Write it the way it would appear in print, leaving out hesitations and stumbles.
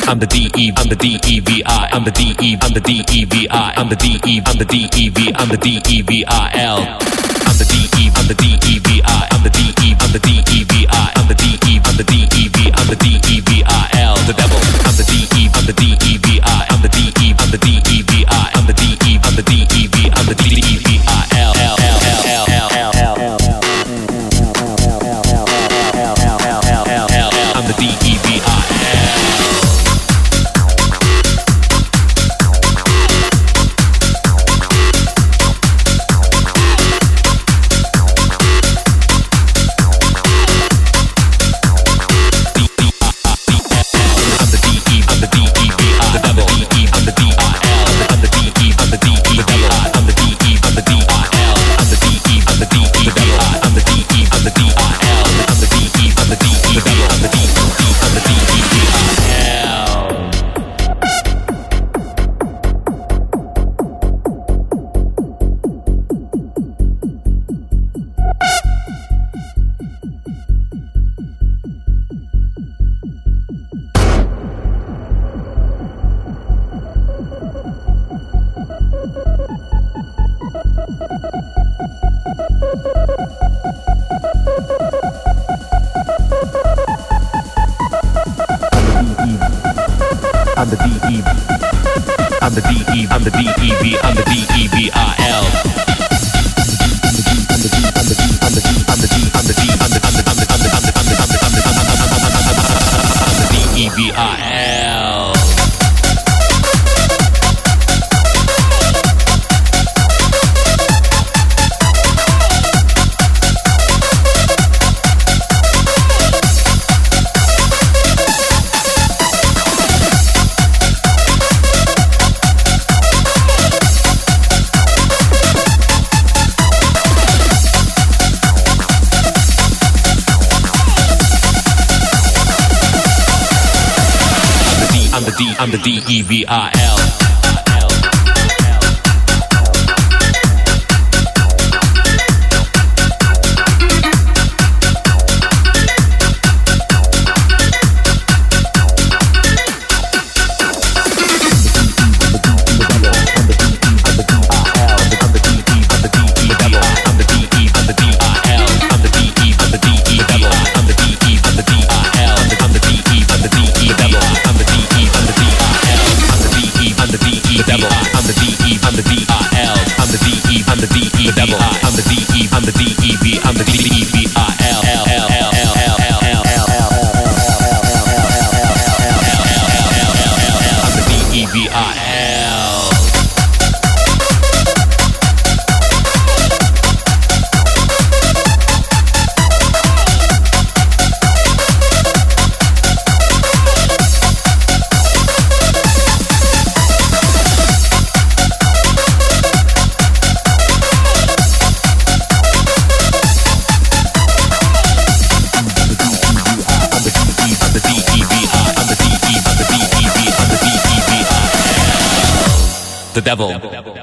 I'm the D-E, I'm the D-E-V-I, I'm the D-E, I'm the D-E-V-I, I'm the D-E, I'm the D-E-V, I'm the D-E-V-I-L. I'm the D-E, I'm the D-E-V-I, I'm the D-E, I'm the D-E-V-I, I'm the D-E, I'm the D-E-V, I'm the D-E-V-I-L. The devil. I'm the D-E, I'm the D-E-V-I, I'm the D-E, I'm the D-E-V-I, I'm the D-E, I'm the D-E-V, I'm the D-E-V-I-L. I'm the D-E-V-I-L. I'm the D-E, I'm the D-E, I'm the D-E-V, I'm the D-E-V-I-L. I'm the D-E-V-I-L. I'm the D-E-V-I-L. The devil. I'm the D-E, I'm the D-E-V, I'm the D-E-V-I-L. I'm the D-E-V-I-L. The devil.